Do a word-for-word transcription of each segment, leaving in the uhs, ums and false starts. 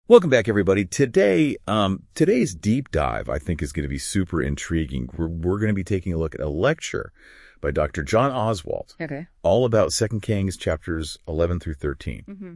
Welcome back, everybody. Today, um, today's deep dive, I think, is going to be super intriguing. We're, we're going to be taking a look at a lecture by Doctor John Oswalt, okay, all about Second Kings chapters eleven through thirteen. Mm-hmm.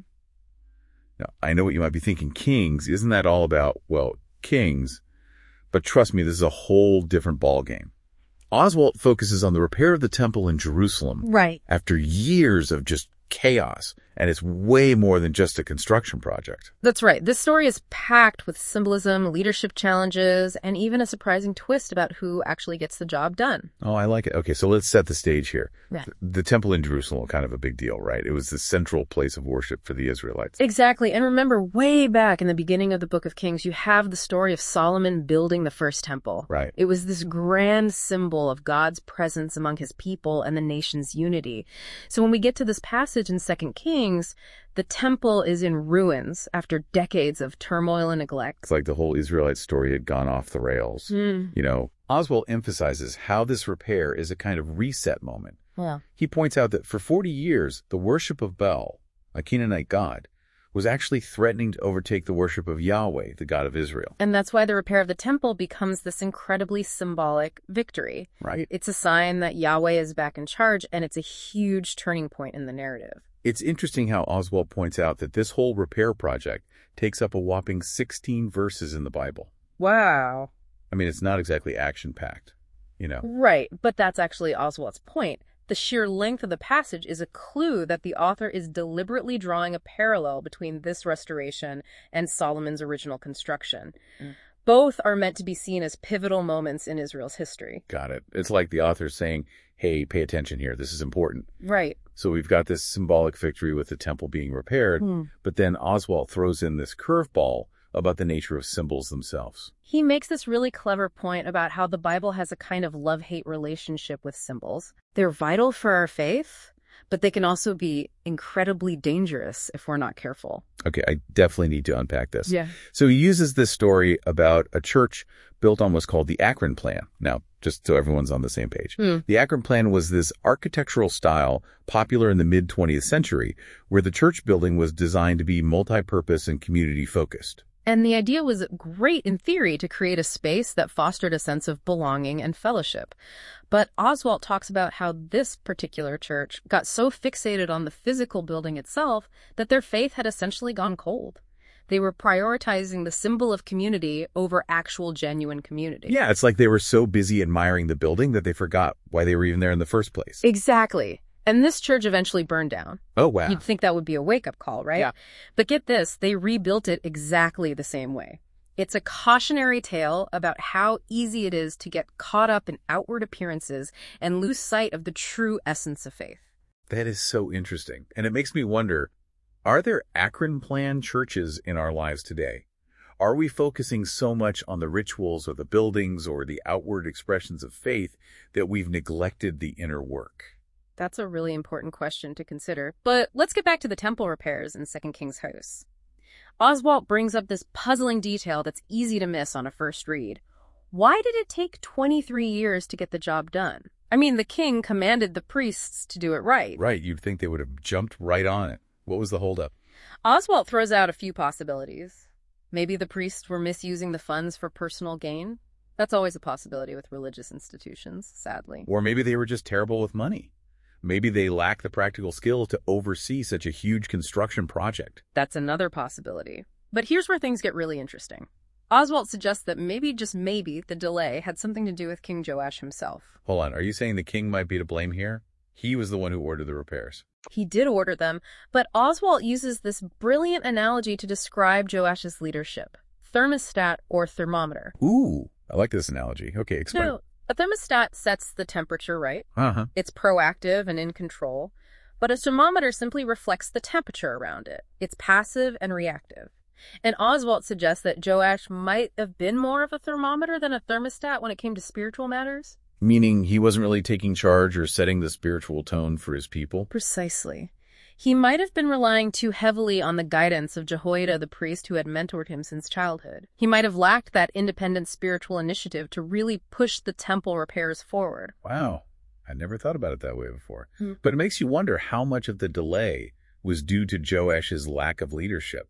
Now, I know what you might be thinking. Kings, isn't that all about, well, kings? But trust me, this is a whole different ballgame. Oswalt focuses on the repair of the temple in Jerusalem. Right. After years of just chaos, and it's way more than just a construction project. That's right. This story is packed with symbolism, leadership challenges, and even a surprising twist about who actually gets the job done. Oh, I like it. Okay, so let's set the stage here. Yeah. The temple in Jerusalem, kind of a big deal, right? It was the central place of worship for the Israelites. Exactly. And remember, way back in the beginning of the Book of Kings, you have the story of Solomon building the first temple. Right. It was this grand symbol of God's presence among his people and the nation's unity. So when we get to this passage in Second Kings, the temple is in ruins after decades of turmoil and neglect. It's like the whole Israelite story had gone off the rails. Mm. You know, Oswald emphasizes how this repair is a kind of reset moment. Yeah. He points out that for forty years, the worship of Baal, a Canaanite god, was actually threatening to overtake the worship of Yahweh, the God of Israel. And that's why the repair of the temple becomes this incredibly symbolic victory. Right. It's a sign that Yahweh is back in charge, and it's a huge turning point in the narrative. It's interesting how Oswald points out that this whole repair project takes up a whopping sixteen verses in the Bible. Wow. I mean, it's not exactly action-packed, you know. Right, but that's actually Oswald's point. The sheer length of the passage is a clue that the author is deliberately drawing a parallel between this restoration and Solomon's original construction. Mm. Both are meant to be seen as pivotal moments in Israel's history. Got it. It's like the author saying, hey, pay attention here. This is important. Right. So we've got this symbolic victory with the temple being repaired, Hmm. but then Oswald throws in this curveball about the nature of symbols themselves. He makes this really clever point about how the Bible has a kind of love-hate relationship with symbols. They're vital for our faith, but they can also be incredibly dangerous if we're not careful. Okay, I definitely need to unpack this. Yeah. So he uses this story about a church built on what's called the Akron Plan. Now, just so everyone's on the same page. Hmm. The Akron Plan was this architectural style popular in the mid twentieth century where the church building was designed to be multi-purpose and community-focused. And the idea was great in theory to create a space that fostered a sense of belonging and fellowship. But Oswalt talks about how this particular church got so fixated on the physical building itself that their faith had essentially gone cold. They were prioritizing the symbol of community over actual genuine community. Yeah, it's like they were so busy admiring the building that they forgot why they were even there in the first place. Exactly. And this church eventually burned down. Oh, wow. You'd think that would be a wake-up call, right? Yeah. But get this, they rebuilt it exactly the same way. It's a cautionary tale about how easy it is to get caught up in outward appearances and lose sight of the true essence of faith. That is so interesting. And it makes me wonder, are there Akron Plan churches in our lives today? Are we focusing so much on the rituals or the buildings or the outward expressions of faith that we've neglected the inner work? That's a really important question to consider. But let's get back to the temple repairs in Second Kings house. Oswalt brings up this puzzling detail that's easy to miss on a first read. Why did it take twenty-three years to get the job done? I mean, the king commanded the priests to do it right. Right, you'd think they would have jumped right on it. What was the holdup? Oswalt throws out a few possibilities. Maybe the priests were misusing the funds for personal gain. That's always a possibility with religious institutions, sadly. Or maybe they were just terrible with money. Maybe they lack the practical skill to oversee such a huge construction project. That's another possibility. But here's where things get really interesting. Oswalt suggests that maybe, just maybe, the delay had something to do with King Joash himself. Hold on, are you saying the king might be to blame here? He was the one who ordered the repairs. He did order them, but Oswalt uses this brilliant analogy to describe Joash's leadership. Thermostat or thermometer. Ooh, I like this analogy. Okay, explain. So, a thermostat sets the temperature, right? Uh-huh. It's proactive and in control, but a thermometer simply reflects the temperature around it. It's passive and reactive. And Oswalt suggests that Joash might have been more of a thermometer than a thermostat when it came to spiritual matters. Meaning he wasn't really taking charge or setting the spiritual tone for his people? Precisely. He might have been relying too heavily on the guidance of Jehoiada, the priest who had mentored him since childhood. He might have lacked that independent spiritual initiative to really push the temple repairs forward. Wow. I never thought about it that way before. Hmm. But it makes you wonder how much of the delay was due to Joash's lack of leadership.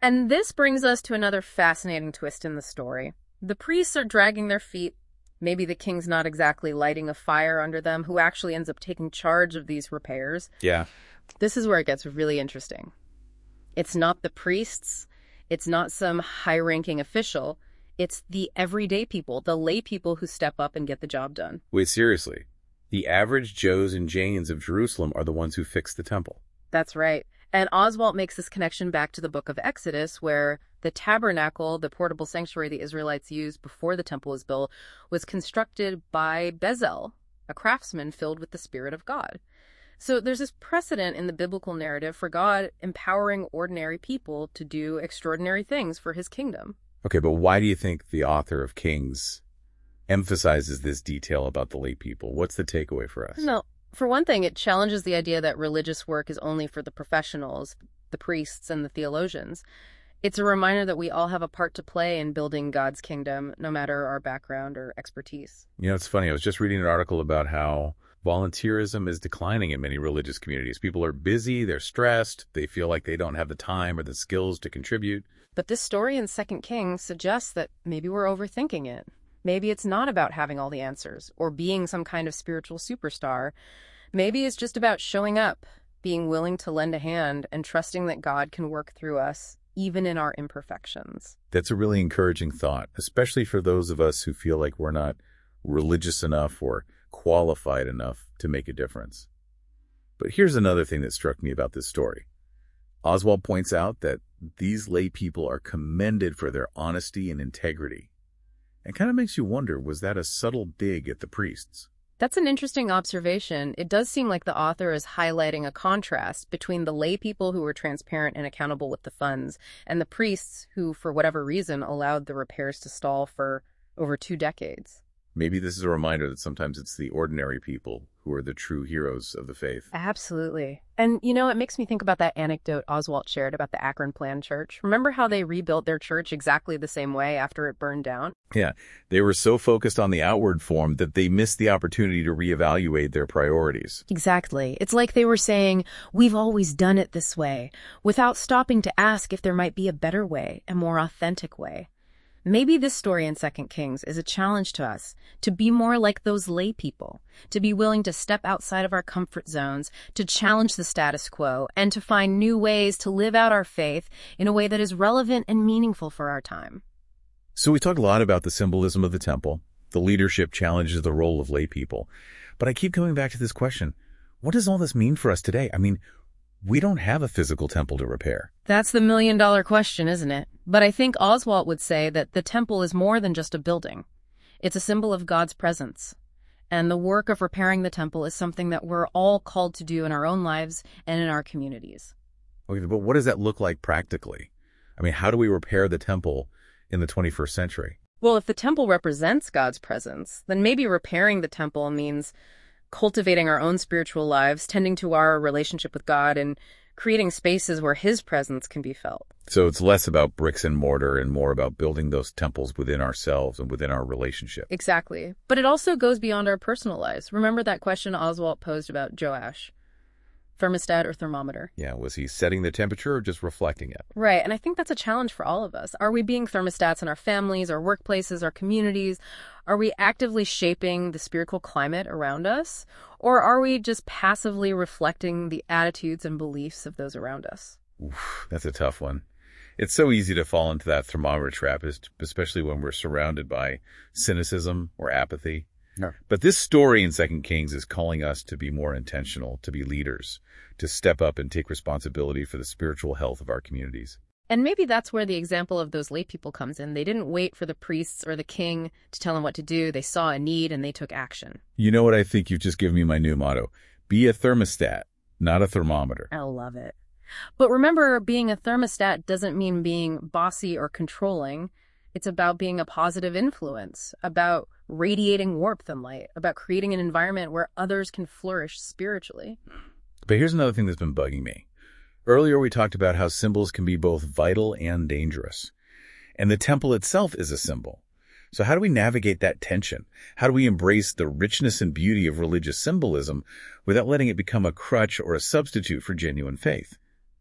And this brings us to another fascinating twist in the story. The priests are dragging their feet. Maybe the king's not exactly lighting a fire under them, who actually ends up taking charge of these repairs. Yeah. This is where it gets really interesting. It's not the priests. It's not some high-ranking official. It's the everyday people, the lay people who step up and get the job done. Wait, seriously. The average Joes and Janes of Jerusalem are the ones who fix the temple. That's right. And Oswalt makes this connection back to the book of Exodus, where the tabernacle, the portable sanctuary the Israelites used before the temple was built, was constructed by Bezalel, a craftsman filled with the Spirit of God. So there's this precedent in the biblical narrative for God empowering ordinary people to do extraordinary things for his kingdom. Okay, but why do you think the author of Kings emphasizes this detail about the lay people? What's the takeaway for us? No. For one thing, it challenges the idea that religious work is only for the professionals, the priests and the theologians. It's a reminder that we all have a part to play in building God's kingdom, no matter our background or expertise. You know, it's funny. I was just reading an article about how volunteerism is declining in many religious communities. People are busy, they're stressed, they feel like they don't have the time or the skills to contribute. But this story in Second Kings suggests that maybe we're overthinking it. Maybe it's not about having all the answers or being some kind of spiritual superstar. Maybe it's just about showing up, being willing to lend a hand, and trusting that God can work through us, even in our imperfections. That's a really encouraging thought, especially for those of us who feel like we're not religious enough or qualified enough to make a difference. But here's another thing that struck me about this story. Oswalt points out that these lay people are commended for their honesty and integrity. It kind of makes you wonder, was that a subtle dig at the priests? That's an interesting observation. It does seem like the author is highlighting a contrast between the lay people who were transparent and accountable with the funds and the priests who, for whatever reason, allowed the repairs to stall for over two decades. Maybe this is a reminder that sometimes it's the ordinary people who are the true heroes of the faith. Absolutely. And, you know, it makes me think about that anecdote Oswalt shared about the Akron Plan Church. Remember how they rebuilt their church exactly the same way after it burned down? Yeah, they were so focused on the outward form that they missed the opportunity to reevaluate their priorities. Exactly. It's like they were saying, we've always done it this way, without stopping to ask if there might be a better way, a more authentic way. Maybe this story in Second Kings is a challenge to us to be more like those lay people, to be willing to step outside of our comfort zones, to challenge the status quo, and to find new ways to live out our faith in a way that is relevant and meaningful for our time. So we talk a lot about the symbolism of the temple. The leadership challenges the role of lay people. But I keep coming back to this question. What does all this mean for us today? I mean, we don't have a physical temple to repair. That's the million-dollar question, isn't it? But I think Oswalt would say that the temple is more than just a building. It's a symbol of God's presence. And the work of repairing the temple is something that we're all called to do in our own lives and in our communities. Okay, but what does that look like practically? I mean, how do we repair the temple in the twenty-first century? Well, if the temple represents God's presence, then maybe repairing the temple means cultivating our own spiritual lives, tending to our relationship with God, and creating spaces where his presence can be felt. So it's less about bricks and mortar and more about building those temples within ourselves and within our relationship. Exactly. But it also goes beyond our personal lives. Remember that question Oswalt posed about Joash? Thermostat or thermometer? Yeah, was he setting the temperature or just reflecting it? Right, and I think that's a challenge for all of us. Are we being thermostats in our families, our workplaces, our communities? Are we actively shaping the spiritual climate around us? Or are we just passively reflecting the attitudes and beliefs of those around us? Oof, that's a tough one. It's so easy to fall into that thermometer trap, especially when we're surrounded by cynicism or apathy. No. But this story in Second Kings is calling us to be more intentional, to be leaders, to step up and take responsibility for the spiritual health of our communities. And maybe that's where the example of those lay people comes in. They didn't wait for the priests or the king to tell them what to do. They saw a need and they took action. You know what? I think you've just given me my new motto. Be a thermostat, not a thermometer. I love it. But remember, being a thermostat doesn't mean being bossy or controlling. It's about being a positive influence, about radiating warmth and light, about creating an environment where others can flourish spiritually. But here's another thing that's been bugging me. Earlier, we talked about how symbols can be both vital and dangerous. And the temple itself is a symbol. So how do we navigate that tension? How do we embrace the richness and beauty of religious symbolism without letting it become a crutch or a substitute for genuine faith?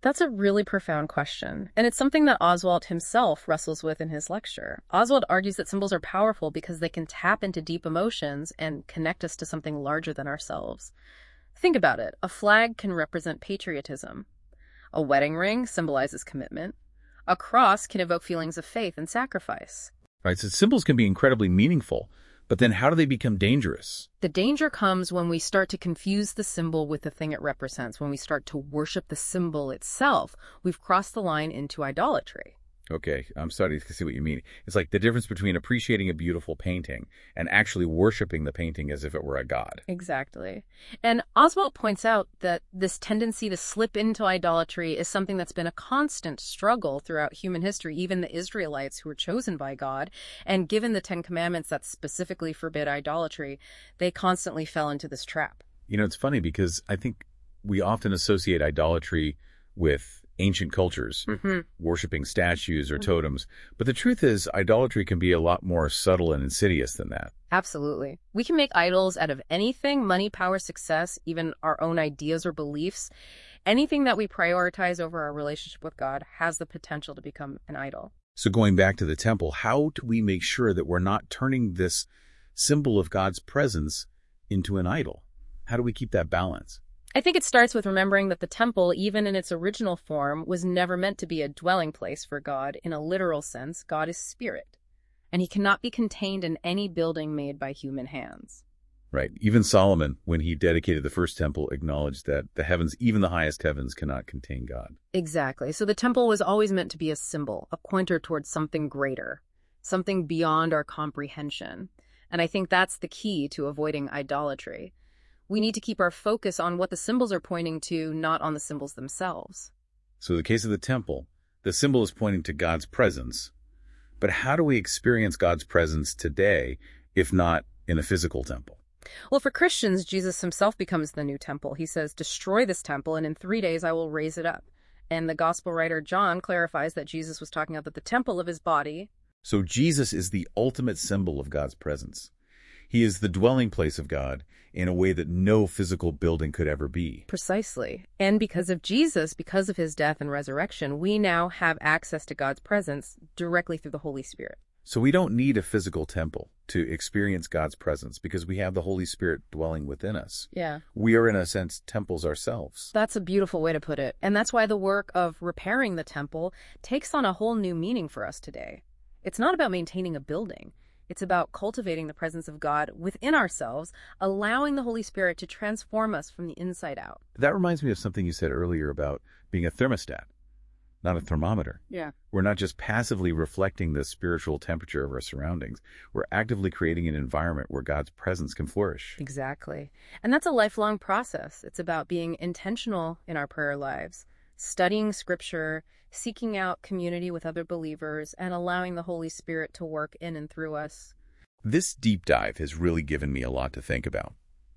That's a really profound question, and it's something that Oswalt himself wrestles with in his lecture. Oswalt argues that symbols are powerful because they can tap into deep emotions and connect us to something larger than ourselves. Think about it. A flag can represent patriotism. A wedding ring symbolizes commitment. A cross can evoke feelings of faith and sacrifice. Right, so symbols can be incredibly meaningful, but then how do they become dangerous? The danger comes when we start to confuse the symbol with the thing it represents. When we start to worship the symbol itself, we've crossed the line into idolatry. Okay, I'm starting to see what you mean. It's like the difference between appreciating a beautiful painting and actually worshiping the painting as if it were a god. Exactly. And Oswalt points out that this tendency to slip into idolatry is something that's been a constant struggle throughout human history. Even the Israelites, who were chosen by God and given the Ten Commandments that specifically forbid idolatry, they constantly fell into this trap. You know, it's funny because I think we often associate idolatry with ancient cultures, Mm-hmm. worshiping statues or totems. But the truth is, idolatry can be a lot more subtle and insidious than that. Absolutely. We can make idols out of anything: money, power, success, even our own ideas or beliefs. Anything that we prioritize over our relationship with God has the potential to become an idol. So going back to the temple, how do we make sure that we're not turning this symbol of God's presence into an idol? How do we keep that balance? I think it starts with remembering that the temple, even in its original form, was never meant to be a dwelling place for God in a literal sense. God is spirit, and he cannot be contained in any building made by human hands. Right. Even Solomon, when he dedicated the first temple, acknowledged that the heavens, even the highest heavens, cannot contain God. Exactly. So the temple was always meant to be a symbol, a pointer towards something greater, something beyond our comprehension. And I think that's the key to avoiding idolatry. We need to keep our focus on what the symbols are pointing to, not on the symbols themselves. So in the case of the temple, the symbol is pointing to God's presence. But how do we experience God's presence today, if not in a physical temple? Well, for Christians, Jesus himself becomes the new temple. He says, "Destroy this temple, and in three days I will raise it up." And the gospel writer John clarifies that Jesus was talking about the temple of his body. So Jesus is the ultimate symbol of God's presence. He is the dwelling place of God in a way that no physical building could ever be. Precisely. And because of Jesus, because of his death and resurrection, we now have access to God's presence directly through the Holy Spirit. So we don't need a physical temple to experience God's presence because we have the Holy Spirit dwelling within us. Yeah. We are, in a sense, temples ourselves. That's a beautiful way to put it. And that's why the work of repairing the temple takes on a whole new meaning for us today. It's not about maintaining a building. It's about cultivating the presence of God within ourselves, allowing the Holy Spirit to transform us from the inside out. That reminds me of something you said earlier about being a thermostat, not a thermometer. Yeah. We're not just passively reflecting the spiritual temperature of our surroundings. We're actively creating an environment where God's presence can flourish. Exactly. And that's a lifelong process. It's about being intentional in our prayer lives, studying Scripture, seeking out community with other believers, and allowing the Holy Spirit to work in and through us. This deep dive has really given me a lot to think about.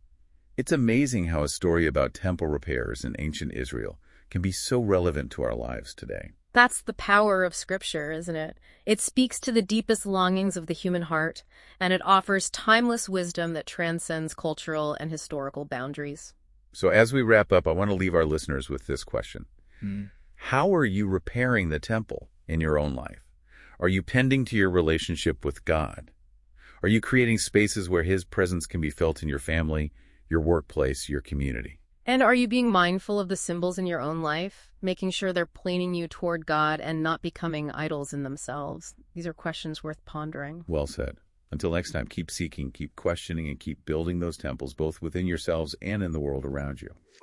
It's amazing how a story about temple repairs in ancient Israel can be so relevant to our lives today. That's the power of Scripture, isn't it? It speaks to the deepest longings of the human heart, and it offers timeless wisdom that transcends cultural and historical boundaries. So as we wrap up, I want to leave our listeners with this question. Hmm. How are you repairing the temple in your own life? Are you tending to your relationship with God? Are you creating spaces where his presence can be felt in your family, your workplace, your community? And are you being mindful of the symbols in your own life, making sure they're pointing you toward God and not becoming idols in themselves? These are questions worth pondering. Well said. Until next time, keep seeking, keep questioning, and keep building those temples both within yourselves and in the world around you.